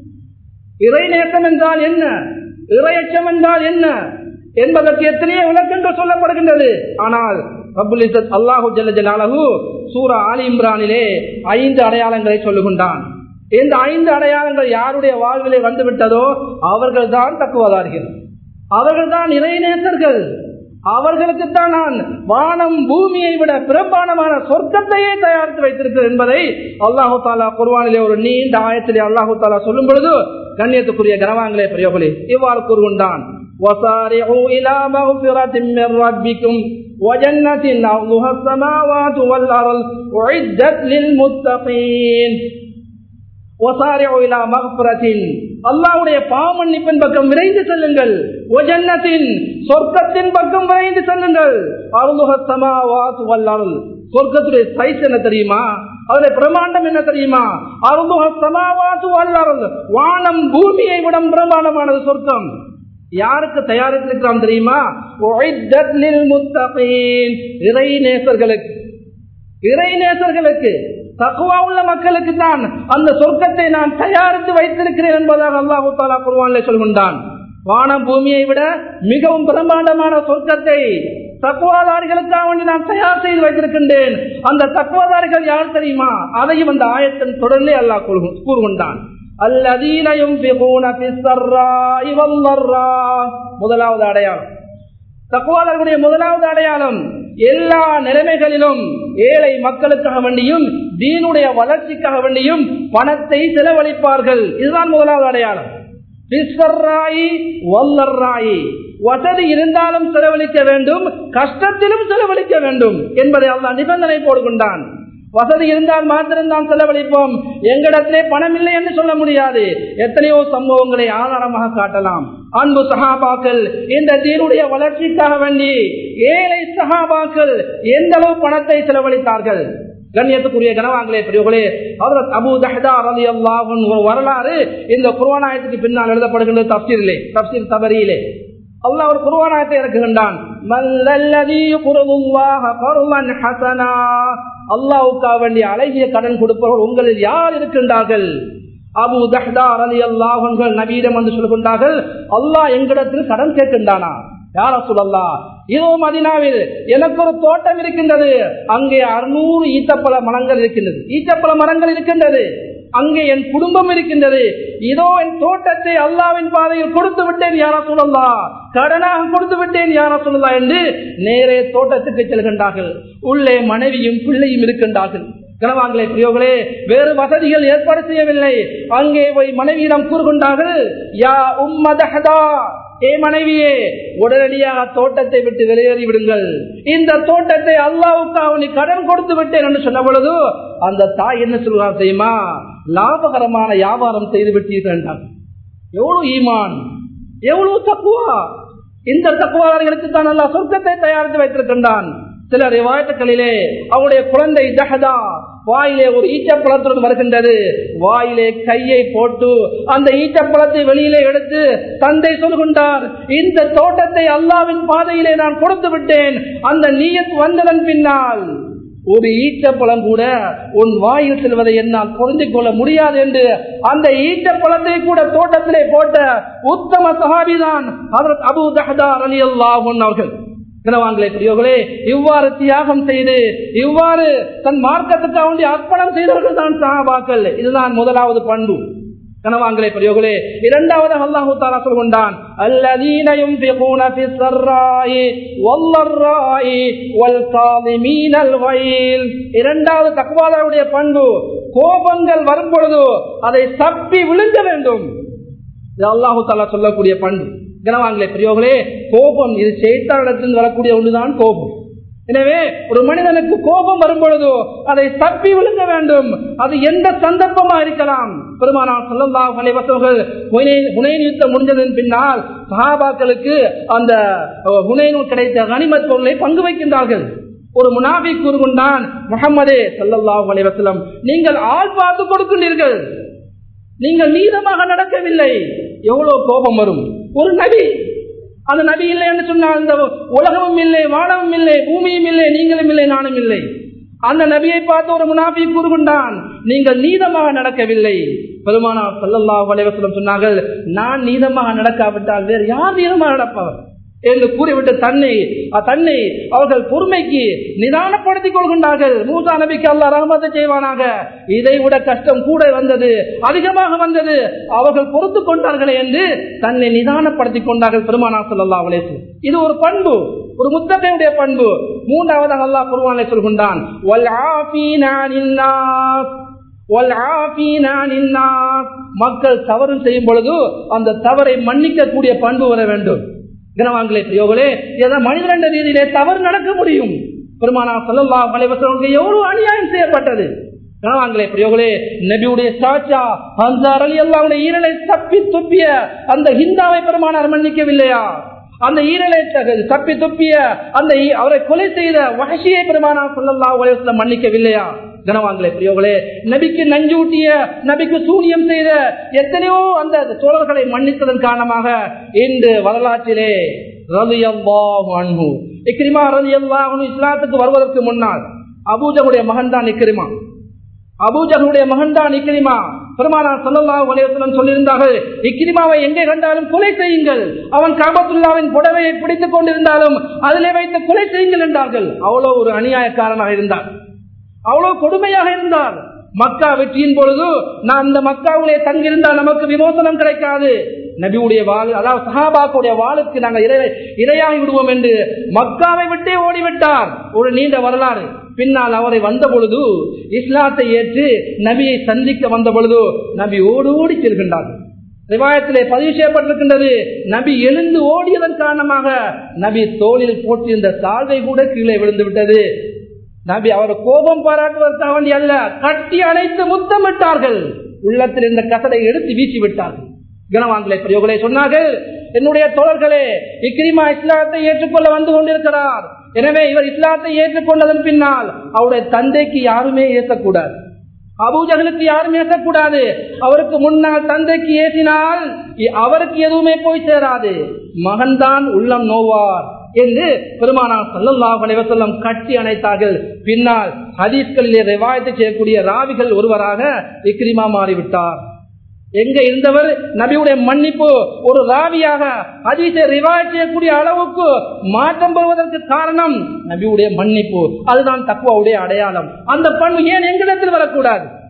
Speaker 1: இறைநேசம் என்றால் என்ன? இறையச்சம் என்றால் என்ன என்பதற்கு எத்தனையோ விளக்கங்கள் சொல்லப்படுகின்றது. ஆனால் ரப்புல் இஸ்ஸத் அல்லாஹு ஜல்ல ஜலாலுஹு சூரா ஆலி இம்ரானிலே 5 அடையாளங்களை சொல்லுகின்றான். இந்த 5 அடையாளங்கள் யாருடைய வாழ்விலே வந்துவிட்டதோ அவர்கள் தான் தக்வாதாரிகள், அவர்கள் தான் இறைநேசர்கள். அவர்களுக்குத்தான் நான் வானம் பூமியை விட பிரம்மாண்டமான சொர்க்கத்தையே தயாரித்து வைத்திருக்கிறேன் என்பதை அல்லாஹு தஆலா குர்ஆனிலே ஒரு நீண்ட ஆயத்திலே அல்லாஹு தஆலா சொல்லும் பொழுது கண்ணியத்துக்குரிய கனவான்களே பெரியவர்களே இவ்வாறு கூறுகின்றான், وَسَارِعُوا إِلَى مَغْفِرَةٍ مِّن رَّبِّكُمْ وَجَنَّةٍ عَرْضُهَا السَّمَاوَاتُ وَالْأَرْضُ أُعِدَّتْ لِلْمُتَّقِينَ. وَسَارِعُوا إِلَى مَغْفِرَةٍ, அல்லாஹ்வுடைய பாவ மன்னிப்பின் பக்கம் விரைந்து செல்லுங்கள். வஜன்னத்தின், சொர்க்கத்தின் பக்கம் விரைந்து செல்லுங்கள். அர்துஹா ஸமாவாத்து வல் அர்ض், சொர்க்கத்துடைய சைஸ் என்ன தெரியுமா? அதனுடைய பிரமாண்டம் என்ன தெரியுமா? அர்துஹா ஸமாவாத்து வல் அர்ض், வானம் பூமியை விட பிரமாண்டமானது சொர்க்கம். யாருக்கு தயாரித்திருக்கிறான் தெரியுமா? உஇத்தத் லில் முத்தகீன், இறைநேசர்களுக்கு. இறைநேசர்களுக்கு, தக்வா உள்ள மக்களுக்கு தான் அந்த சொர்க்கத்தை நான் தயாரித்து வைத்திருக்கிறேன் என்பதாக அல்லாஹ் தஆலா குர்ஆனிலே சொல்கின்றான். வானம் பூமியை விட மிகவும் பிரம்மாண்டமான சொர்க்கத்தை தக்வாதாரிகளுக்காக வேண்டி நான் தயார் செய்து வைத்திருக்கின்றேன். அந்த தக்வாதாரிகள் யார் தெரியுமா? அதையும் அந்த ஆயத்தின் தொடர்ந்து அல்லாஹ் கூறுகின்றான். அல்லதீன யுன்ஃபிகூன ஃபிஸ்ஸர்ராஇ வல்லர்ரா, முதலாவது அடையாளம், தக்வாதாரிகளுடைய முதலாவது அடையாளம், எல்லா நிலைமைகளிலும் ஏழை மக்களுக்காக வேண்டியும் தீனுடைய வளர்ச்சிக்காக வேண்டியும் பணத்தை செலவழிப்பார்கள். இதுதான் முதலாவது அடையாளம். ஃபிஸ்ஸர்ராஇ வல்லர்ராஇ, வசதி இருந்தாலும் செலவழிக்க வேண்டும், கஷ்டத்திலும் செலவழிக்க வேண்டும் என்பதை அல்லாஹ் நிபந்தனை போடுகின்றான். வசதி இருந்தால் மாத்திரம்தான் செலவழிப்போம், எங்களிடத்திலே பணம் இல்லை என்று சொல்ல முடியாது. எத்தனையோ சம்பவங்களை ஆதாரமாக காட்டலாம். அன்பு சஹாபாக்கள் இந்த தீனுடைய வளர்ச்சிக்காக வேண்டி ஏழை சஹாபாக்கள் எந்த அளவு பணத்தை செலவழித்தார்கள். கண்ணியத்துக்குரிய கனவான்களே பெரியவர்களே, ஹஜ்ரத் அபூ தஹ்தா ரலியல்லாஹு அன்ஹு ஒரு வரலாறு இந்த குர்ஆன் ஆயத்துக்கு பின்னால் எழுதப்படுகின்ற தஃப்சீர் தபரியிலே அல்லாஹ் ஒரு குர்ஆன் ஆயத்தை இறக்குகின்றான். மல்லல்லதீ யுக்ரிதுல்லாஹ கர்லன் ஹஸனா, அல்லாஹ்வுக்காக வேண்டிய அழகிய கடன் கொடுப்பவர்கள் உங்களில் யார் இருக்கின்றார்கள்? அபூ தஹ்தா ரலியல்லாஹு அன்ஹு நபியிடம் வந்து சொல்கின்றார்கள், அல்லாஹ் எங்களிடத்தில் கடன் கேட்கின்றானா? யா ரசூலல்லாஹ், இதோ மதீனாவில் எனக்கு ஒரு தோட்டம் இருக்கின்றது, அங்கே 600 ஈச்சப்பழ மரங்கள் இருக்கின்றது. அங்கே என் குடும்பம் இருக்கின்றது, இதோ என் தோட்டத்தை அல்லாஹ்வின் பாதையில் கொடுத்து விட்டேன் யா ரசூலல்லாஹ், கடனாக கொடுத்து விட்டேன் யா ரசூலல்லாஹ் என்று நேரே தோட்டத்துக்கு செல்கின்றார்கள். உள்ளே மனைவியும் பிள்ளையும் இருக்கின்றார்கள். கனவாங்களே பிரியோகளே, வேறு வசதிகள் ஏற்பாடு செய்யவில்லை. அங்கே போய் மனைவியிடம் கூறுகின்றார்கள், யா உம்மதஹதா, ஏ மனைவியே, உடனடியாக தோட்டத்தை விட்டு வெளியேறி விடுங்கள், இந்த தோட்டத்தை அல்லாஹ்வுக்காக நீ கடன் கொடுத்து விட்டேன் என்று சொன்ன பொழுது அந்த தாய் என்ன சொல்றார் தெரியுமா? லாபகரமான வியாபாரம் செய்து விட்டீர்கள் என்றார். எவ்வளவு ஈமான், எவ்வளவு தக்வா! இந்த தக்வாளர்களுக்கு தான் அல்லாஹ் சொர்க்கத்தை தயாரித்து வைத்திருக்கின்றான். சில ரிவாயத்துகளிலே அவருடைய குழந்தை தஹதா வாயிலே ஒரு ஈச்சப்பழத்துடன் வருகின்றது. வாயிலே கையை போட்டு அந்த ஈச்சப்பழத்தை வெளியிலே எடுத்து தந்தை சொல்கின்றார், இந்த தோட்டத்தை அல்லாஹ்வின் பாதையிலே நான் கொடுத்து விட்டேன். அந்த நியத் வந்ததன் பின்னால் ஒரு ஈச்சப்பழம் கூட உன் வாயில் செல்வதை என்னால் பொருந்திக் கொள்ள முடியாது என்று அந்த ஈச்சப்பழத்தை கூட தோட்டத்திலே போட்ட உத்தம சஹாபிதான் ஹஜ்ரத் அபூ தஹ்தா ரலியல்லாஹு அன்ஹு அவர்கள். கனவாங்களே பிரியோகளே, இவ்வாறு தியாகம் செய்து இவ்வாறு தன் மார்க்கத்துக்காக வேண்டி அர்ப்பணம் செய்தவர்கள் தான் சஹாபாக்கள். இதுதான் முதலாவது பண்பு. கனவாங்களே பிரியோகளே, இரண்டாவது அல்லாஹ் தஆலா சொல்கின்றான், அல்லதீன யுன்ஃபிகூன ஃபிஸ் ஸர்ராஇ வல்லர்ராஇ வல் காலிமீனல் வைல். இரண்டாவது தக்வாவுடைய பண்பு, கோபங்கள் வரும் பொழுது அதை சப்பி விழுங்க வேண்டும். இது அல்லாஹ் தஆலா சொல்லக்கூடிய பண்பு. கனவாங்களே பிரியோகளே, கோபம் இது ஷைத்தானிடத்தில் வரக்கூடிய ஒன்றுதான் கோபம். எனவே ஒரு மனிதனுக்கு கோபம் வரும் பொழுது அதை தப்பி விழுங்க வேண்டும். அது எந்த சந்தர்ப்பமா இருக்கலாம். பெருமானார் ஸல்லல்லாஹு அலைஹி வஸல்லம் ஹுனைன் யுத்தம் முடிஞ்சதன் பின்னால் சஹாபாக்களுக்கு அந்த ஹுனைனில் கிடைத்த கனிமத் பொருளை பங்கு வைக்கின்றார்கள். ஒரு முனாஃபிக் கூறுகின்றான், முஹம்மதே ஸல்லல்லாஹு அலைஹி வஸல்லம், நீங்கள் ஆள் பார்த்து கொடுக்கின்றீர்கள், நீங்கள் நீதமாக நடக்கவில்லை. எவ்வளவு கோபம் வரும்! ஒரு நபி, அந்த நபி இல்லை என்று சொன்னால் இந்த உலகமும் இல்லை, வானமும் இல்லை, பூமியும் இல்லை, நீங்களும் இல்லை, நானும் இல்லை. அந்த நபியை பார்த்து ஒரு முனாஃபிக் கூறுகின்றான், நீங்கள் நீதமாக நடக்கவில்லை. பெருமானார் ஸல்லல்லாஹு அலைஹி வஸல்லம் சொன்னார்கள், நான் நீதமாக நடக்காவிட்டால் வேறு யார் நீதமாக நடப்பவர் என்று கூறிவிட்டு தன்னை அவர்கள் பொறுமைக்கு நிதானப்படுத்திக் கொள்கின்றார்கள். மூசா நபிக்கு அல்லாஹ் ரஹ்மத்தை செய்வானாக, இதை விட கஷ்டம் கூட வந்தது, அதிகமாக வந்தது, அவர்கள் பொறுத்து கொண்டார்களே என்று தன்னை நிதானப்படுத்திக் கொண்டார்கள் பெருமானார் ஸல்லல்லாஹு அலைஹி வஸல்லம். இது ஒரு பண்பு, ஒரு முத்தகையுடைய பண்பு. மூன்றாவதாக அல்லாஹ் குர்ஆனிலே சொல்கின்றான், வல் ஆஃபீனா அனின் நாஸ் வல் ஆஃபீனா அனின் நாஸ். மக்கள் தவறு செய்யும் பொழுது அந்த தவறை மன்னிக்க கூடிய பண்பு வர வேண்டும். கனவாங்களே பிரியோகளே, மனிதன் என்ற ரீதியிலே தவறு நடக்க முடியும். பெருமானார் ஸல்லல்லாஹு அலைஹி வஸல்லம் எவ்வளவு அநியாயம் செய்யப்பட்டது. கனவாங்களே பிரியோகளே, நபியுடைய சாச்சா ஹம்ஸா ரலியல்லாஹு அன்ஹு ஈரலை தப்பி துப்பிய அந்த ஹிந்தாவை பெருமானார் மன்னிக்கவில்லையா? அந்த ஈரலை தப்பி துப்பிய அந்த அவரை கொலை செய்த வஹ்ஷியை பெருமானார் ஸல்லல்லாஹு அலைஹி வஸல்லம் மன்னிக்கவில்லையா? கனவாங்களே பிரியோகளே, நபிக்கு நஞ்சூட்டிய, நபிக்கு சூனியம் செய்த எத்தனையோ அந்த சோழர்களை மன்னித்ததன் காரணமாக இன்று வரலாற்றிலே ரலியல்லாஹு அன்ஹு இக்ரிமா ரலியல்லாஹு அன்ஹு இஸ்லாத்துக்கு வருவதற்கு முன்னால் அபூஜஹலுடைய மகன் தான் இக்ரிமா. அபூஜஹலுடைய மகன் தான் இக்ரிமா. பெருமானார் ஸல்லல்லாஹு அலைஹி வஸல்லம் சொல்லியிருந்தார்கள், இக்ரிமாவை எங்கே கண்டாலும் கொலை செய்யுங்கள், அவன் கஅபத்துல்லாஹ்வின் புடவையை பிடித்துக் கொண்டிருந்தாலும் அதிலே வைத்து கொலை செய்யுங்கள் என்றார்கள். அவ்வளவு ஒரு அநியாயக்காரனாக இருந்தார், அவ்வளவு கொடுமையாக இருந்தார். மக்கா வெற்றியின் பொழுது நாம் இந்த மக்காவிலே தங்கியிருந்தால் நமக்கு விமோசனம் கிடைக்காது, நபியுடைய வாள், அதாவது சஹாபாக்களுடைய வாளுக்கு நாங்கள் இரையாகி விடுவோம் என்று மக்காவை விட்டே ஓடிவிட்டார். ஒரு நீண்ட வரலாறு. பின்னால் அவரை வந்த பொழுது, இஸ்லாத்தை ஏற்று நபியை சந்திக்க வந்த பொழுது நபி ஓடி செல்கின்றார். ரிவாயத்திலே பதிவு செய்யப்பட்டிருக்கின்றது, நபி எழுந்து ஓடியதன் காரணமாக நபி தோளில் போட்டிருந்த சால்வை கூட கீழே விழுந்து விட்டது. நபி அவர் கோபம் பாராட்டுவதற்காக வேண்டி அல்ல, கட்டி அணைத்து முத்தமிட்டார்கள். உள்ளத்தில் இந்த கசடை எடுத்து வீசி விட்டார்கள். கனவான்களே பிரியோகளே சொன்னார்கள், என்னுடைய தோழர்களே, இக்ரிமா இஸ்லாத்தை ஏற்றுக்கொள்ள வந்து கொண்டிருக்கிறார். எனவே இவர் இஸ்லாத்தை ஏற்றுக்கொண்டதன் பின்னால் அவருடைய தந்தைக்கு யாருமே ஏசக்கூடாது, அபூஜஹலுக்கு யாரும் ஏசக்கூடாது. அவருக்கு முன்னால் தந்தைக்கு ஏசினால் அவருக்கு எதுவுமே போய் சேராது, மகன்தான் உள்ளம் நோவார் என்று பெருமானார் ஸல்லல்லாஹு அலைஹி வஸல்லம் கட்டி அணைத்தார்கள். பின்னால் ஹதீஸ்களிலே ரிவாயத் செய்யக்கூடிய ராவிகள் ஒருவராக இக்ரிமா மாறிவிட்டார். எங்க இருந்தவர் நபியுடைய மன்னிப்பு ஒரு ராவியாக ஹதீஸை ரிவாயத் செய்யக்கூடிய அளவுக்கு மாற்றம் பெறுவதற்கு காரணம் நபியுடைய மன்னிப்பு. அதுதான் தக்வாவுடைய அடையாளம். அந்த பண்பு ஏன் எங்களிடத்தில் வரக்கூடாது?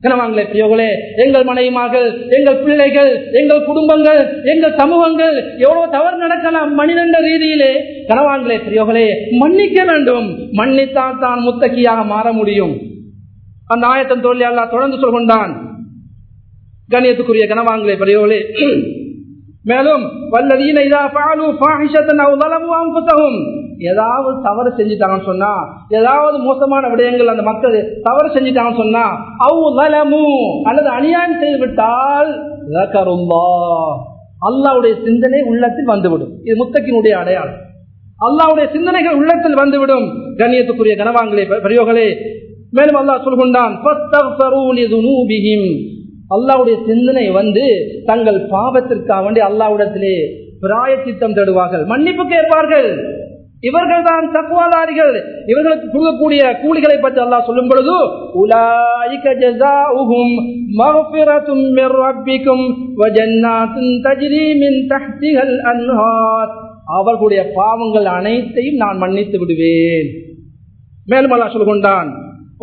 Speaker 1: கனவாங்களே பிரியோகளே, எங்கள் மனைவிமார்கள், எங்கள் பிள்ளைகள், எங்கள் குடும்பங்கள், எங்கள் சமூகங்கள் எவ்வளவு தவறு நடக்கலாம் மனிதன் ரீதியிலே. கனவாங்களே பிரியோகளே, மன்னிக்க வேண்டும். மன்னித்தால் தான் முத்தகியாக மாற முடியும். அந்த ஆயத்தம் தோல்வி அல்லாஹ் தொடர்ந்து சொல்கின்றான். கண்ணியத்துக்குரிய கனவாங்களே பிரியோகளே, மேலும் வல்லதீன இதா ஃபஅலு ஃபாஹிஷத்தன் அவ் ஸலமு அன்ஃபுஸஹும், ஏதாவது தவறு செஞ்சிட்டாங்கன்னு சொன்னா, ஏதாவது மோசமான விடயங்கள் அந்த மக்கள் தவறு செஞ்சிட்டாங்கன்னு சொன்னா, அவ் ஸலமு அல்லது அநியாயம் செய்து விட்டால் ஸக்கருல்லாஹ், அல்லாஹ்வுடைய சிந்தனை உள்ளத்தில் வந்துவிடும். இது முத்தகினுடைய அடையாளம். அல்லாஹ்வுடைய சிந்தனைகள் உள்ளத்தில் வந்துவிடும். கண்ணியத்துக்குரிய கனவாங்களே பெரியோர்களே, மேலும் அல்லாஹ் சொல்கின்றான் ஃபஸ்தக்ஃபரு லிதுனூபிஹிம், அல்லாஹ்வுடைய சிந்தனை வந்து தங்கள் பாவத்திற்காக வேண்டி அல்லாஹ்விடத்திலே பிராயச்சித்தம் தேடுவார்கள், மன்னிப்பு கேட்பார்கள். இவர்கள் தான் தக்வாதாரிகள். இவர்களுக்கு கொடுக்கக்கூடிய கூலிகளை பற்றி அல்லாஹ் சொல்லும் பொழுது, உலாயிக ஜஸாஉஹும் மக்ஃபிரத்தும் மிர் ரப்பிக்கும் வ ஜன்னாத்துன் தஜ்ரி மின் தஹ்திஹல் அன்ஹார், அவர்களுடைய பாவங்கள் அனைத்தையும் நான் மன்னித்து விடுவேன். மேலும் அல்லாஹ் சொல்கின்றான்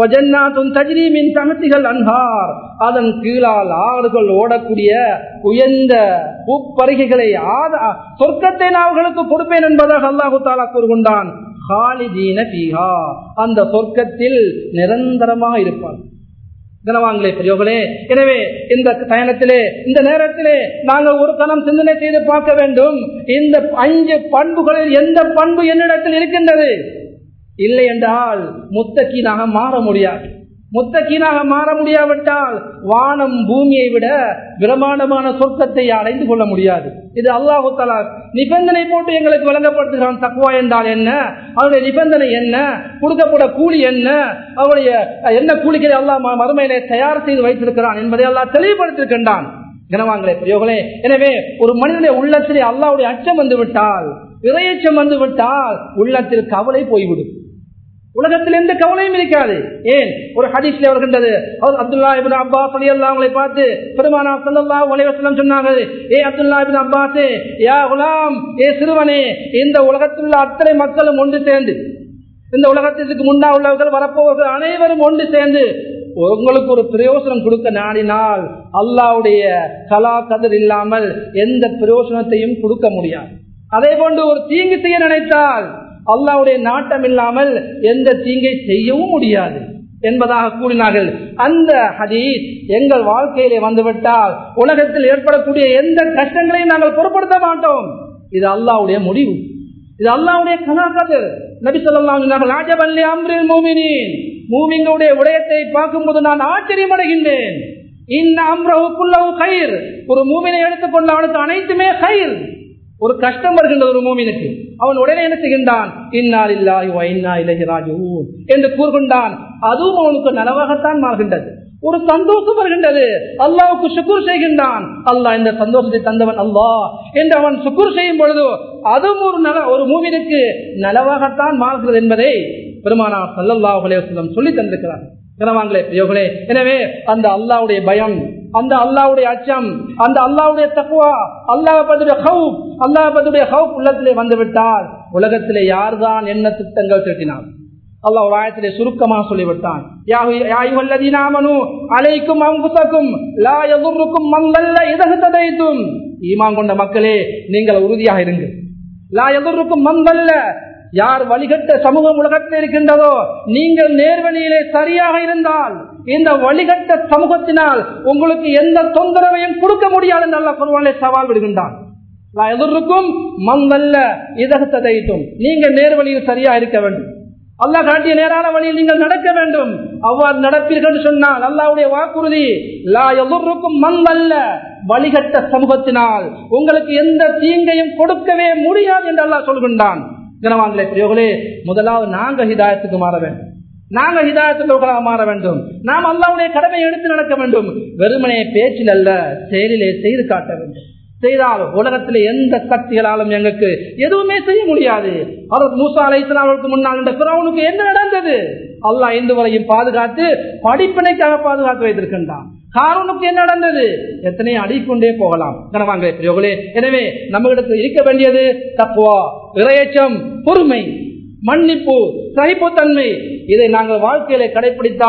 Speaker 1: அதன் கீழால் ஆறுகள் ஓடக்கூடிய உயர்ந்த உப்பருகைகளை சொர்க்கத்தை நான் அவர்களுக்கு கொடுப்பேன் என்பதாக அல்லாஹு தஆலா கூறுகின்றான். காலிதீன ஃபீஹா, அந்த சொர்க்கத்தில் நிரந்தரமாக இருப்பார். கனவாங்களே பெரியோர்களே, எனவே இந்த பயணத்திலே, இந்த நேரத்திலே நாங்கள் ஒரு கணம் சிந்தனை செய்து பார்க்க வேண்டும். இந்த 5 பண்புகளில் எந்த பண்பு என்னிடத்தில் இருக்கின்றது? இல்லை என்றால் முத்தகீனாக மாற முடியாது. முத்தகீனாக மாற முடியாவிட்டால் வானம் பூமியை விட பிரமாண்டமான சொர்க்கத்தை அடைந்து கொள்ள முடியாது. இது அல்லாஹு தஆலா நிபந்தனை போட்டு எங்களுக்கு வழங்கப்படுத்துகிறான். தக்வா என்றால் என்ன, அவருடைய நிபந்தனை என்ன, கொடுக்கப்பட கூலி என்ன, அவருடைய என்ன கூலிகளை அல்லாஹ் மறுமையிலே தயார் செய்து வைத்திருக்கிறான் என்பதை அல்லாஹ் தெளிவுபடுத்திருக்கின்றான். கனவாங்களே பெரியோர்களே, எனவே ஒரு மனிதனுடைய உள்ளத்திலே அல்லாஹ்வுடைய அச்சம் வந்து விட்டால், இறையச்சம் வந்து விட்டால் உள்ளத்தில் கவலை போய்விடும். உலகத்தில் எந்த கவலையும் இருக்காது. ஏன், ஒரு ஹதீஸ்ல வருகின்றது, அப்துல்லா இப்னு அப்பாஸ் ரலியல்லாஹு அன்ஹு பார்த்து பெருமானார் ஸல்லல்லாஹு அலைஹி வஸல்லம் சொன்னார்கள், ஏ அப்துல்லா இப்னு அப்பாஸ், யா குலாம், ஏ சிறுவனே, இந்த உலகத்தில் உள்ள அத்தனை மக்களும் ஒன்று சேர்ந்து, இந்த உலகத்திற்கு முன்னா உள்ளவர்கள் வரப்போவர்கள் அனைவரும் ஒன்று சேர்ந்து உங்களுக்கு ஒரு பிரயோசனம் கொடுக்க நாடினால் அல்லாஹ்வுடைய கலா கதர் இல்லாமல் எந்த பிரயோசனத்தையும் கொடுக்க முடியாது. அதே போன்று ஒரு தீங்கு செய்ய நினைத்தால் அல்லாஹ்வுடைய நாட்டம் இல்லாமல் எந்த தீங்கை செய்யவும் முடியாது என்பதாக கூறினார்கள். அந்த ஹதீஸ் எங்கள் வாழ்க்கையிலே வந்துவிட்டால் உலகத்தில் ஏற்படக்கூடிய எந்த கஷ்டங்களையும் நாங்கள் பொருட்படுத்த மாட்டோம். இது அல்லாஹ்வுடைய முடிவு, இது அல்லாஹ்வுடைய கலாகதர். நபி ஸல்லல்லாஹு அலைஹி வஸல்லம் அஜபன் லி அம்ரில் முஃமினீன், மூமின்களுடைய விடயத்தை பார்க்கும்போது நான் ஆச்சரியம் அடைகின்றேன். இன்ன அம்ரஹு குல்லஹு கைர், ஒரு மூமினை எடுத்துக்கொண்டு அவனுக்கு அனைத்துமே கைர். ஒரு கஷ்டம் வருகின்றது ஒரு மூமினுக்கு, அவன் உடனே என்ன செய்கின்றான், இன்னா லில்லாஹி வ இன்னா இலைஹி ராஜிஊன் என்று கூறுகின்றான். அதுவும் அவனுக்கு நலவாகத்தான் மாறுகின்றது. ஒரு சந்தோஷம் வருகின்றது, அல்லாஹ்வுக்கு ஷுக்ர் செய்கின்றான். அல்லாஹ் இந்த சந்தோஷத்தை தந்தவன் அல்லாஹ் என்று அவன் ஷுக்ர் செய்யும் பொழுது அதுவும் ஒரு மூமினுக்கு நலவாகத்தான் மாறுகிறது என்பதை பெருமானார் ஸல்லல்லாஹு அலைஹி வஸல்லம் சொல்லி தந்திருக்கிறார். கனவாங்களே பிரியோகளே, எனவே அந்த அல்லாஹ்வுடைய பயம், அந்த அல்லாஹ்வுடைய அச்சம், அந்த அல்லாஹ்வுடைய தக்வா, அல்லாஹ் பத்திய ஹவுப், அல்லாஹ் பத்திய ஹவுப் உள்ளத்திலே வந்துவிட்டால் உலகத்திலே யார்தான் என்ன திட்டங்கள் தீட்டினார் அல்லாஹ் ஒரு ஆயத்திலே சுருக்கமாக சொல்லிவிட்டான். யா அய்யுஹல்லதீன ஆமனூ அலைக்கும் அன்ஃபுஸக்கும் லா யதுர்ருக்கும் மன் லல்ல இதா ஹததைதும், ஈமான் கொண்ட மக்களே நீங்கள் உறுதியாக இருங்கள். லா யதுர்ருக்கும் மன் லல்ல, யார் வழிகட்ட சமூகம் உலகத்தில் இருக்கின்றதோ நீங்கள் நேர்வழியிலே சரியாக இருந்தால் இந்த வழிகட்ட சமூகத்தினால் உங்களுக்கு எந்த தொந்தரவையும் கொடுக்க முடியாது என்று அல்லாஹ் குர்ஆனிலே சவால் விடுகின்றான். லா யதுர்ருக்கும் மன் லல்ல இதா ஹததைதும், நீங்கள் நேர்வழியில் சரியா இருக்க வேண்டும். அல்லாஹ் காட்டிய நேரான வழியில் நீங்கள் நடக்க வேண்டும். அவ்வாறு நடப்பீர்கள் என்று சொன்னால் அல்லாஹ்வுடைய வாக்குறுதி, லா யதுர்ருக்கும் மன் லல்ல, வழிகட்ட சமூகத்தினால் உங்களுக்கு எந்த தீங்கையும் கொடுக்கவே முடியாது என்று அல்லாஹ் சொல்கின்றான். கனவாங்களே பிரியோகளே, முதலாவது நாங்க ஹிதாயத்துக்கு மாற வேண்டும், நாங்க ஹிதாயத்துக்கு மாற வேண்டும். நாம் அல்லாஹ்வுடைய கடமையை எடுத்து நடக்க வேண்டும். வெறுமனே பேச்சில் அல்ல, செயலிலே செய்து காட்ட வேண்டும். செய்தால் உலகத்திலே எந்த சக்திகளாலும் எங்களுக்கு எதுவுமே செய்ய முடியாது. ஹஜ்ரத் மூசா அலைஹிஸ்ஸலாம் அவர்களுக்கு முன்னால் இந்த ஃபிரௌனுக்கு என்ன நடந்தது? அல்லாஹ் இன்று வரையும் பாதுகாத்து படிப்பினைக்காக பாதுகாத்து வைத்திருக்கின்றான். காரூனுக்கு என்ன நடந்தது? எத்தனை அடிக்கொண்டே போகலாம். கனவாங்களே பிரியோகளே, எனவே நம்மிடத்தில் இருக்க வேண்டியது தக்வா, இறையச்சம், பொறுமை, மன்னிப்பு, சகிப்புத்தன்மை. இதை நாங்கள் வாழ்க்கையிலே கடைபிடித்தால்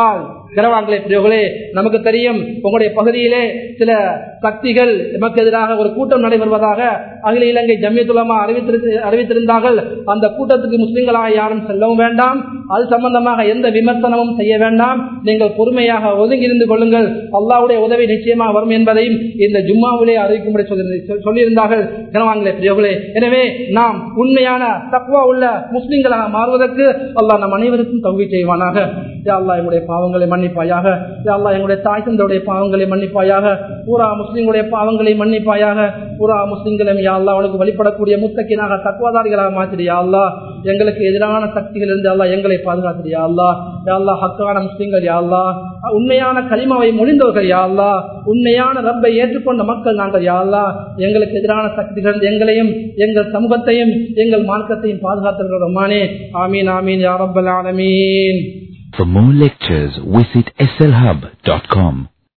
Speaker 1: கனவான்களே பெரியவர்களே, நமக்கு தெரியும் உங்களுடைய பகுதியிலே சில சக்திகள் நமக்கு எதிராக ஒரு கூட்டம் நடைபெறுவதாக அகில இலங்கை ஜம்மியத்துல் உலமா அறிவித்திருந்தார்கள். அந்த கூட்டத்துக்கு முஸ்லிம்களாக யாரும் செல்லவும் வேண்டாம், அது சம்பந்தமாக எந்த விமர்சனமும் செய்ய வேண்டாம், நீங்கள் பொறுமையாக ஒதுங்கியிருந்து கொள்ளுங்கள், அல்லாஹ்வுடைய உதவி நிச்சயமாக வரும் என்பதையும் இந்த ஜும்மாவிலே அறிவிக்கும்படி சொல்லியிருந்தார்கள். கனவான்களே பெரியவர்களே, எனவே நாம் உண்மையான தக்வா உள்ள முஸ்லிம்களாக மாறுவதற்கு அல்லாஹ் நம் அனைவருக்கும் தௌஃபீக் செய்வானாக. யா அல்லாஹ் எங்களுடைய பாவங்களை மன்னிப்பாயாக, யா அல்லாஹ் எங்களுடைய தாய் தந்தையுடைய பாவங்களை மன்னிப்பாயாக, பூரா முஸ்லிம்களுடைய பாவங்களை மன்னிப்பாயாக, பூரா முஸ்லிம்களையும் யா அல்லாஹ் அவனுக்கு வழிபடக்கூடிய முத்தக்கினாக தக்வாதாரிகளாக மாற்றிடு. யா அல்லாஹ் எங்களுக்கு எதிரான சக்திகள் இருந்து அல்லாஹ் எங்களை பாதுகாத்துடு. யா அல்லாஹ், யா அல்லாஹ் ஹக்கான முஸ்லிம்கள், யா அல்லாஹ் உண்மையான கலிமாவை மொழிந்தவர்கள், யா அல்லாஹ் உண்மையான ரப்பை ஏற்றுக்கொண்ட மக்கள் நாங்கள், யா அல்லாஹ் எங்களுக்கு எதிரான சக்திகள் எங்களையும் எங்கள் சமூகத்தையும் எங்கள் மார்க்கத்தையும் பாதுகாத்தவர்கள் ரஹ்மானே. ஆமீன் ஆமீன் யா ரப்பல் ஆலமீன்.
Speaker 2: For more lectures, visit slhub.com.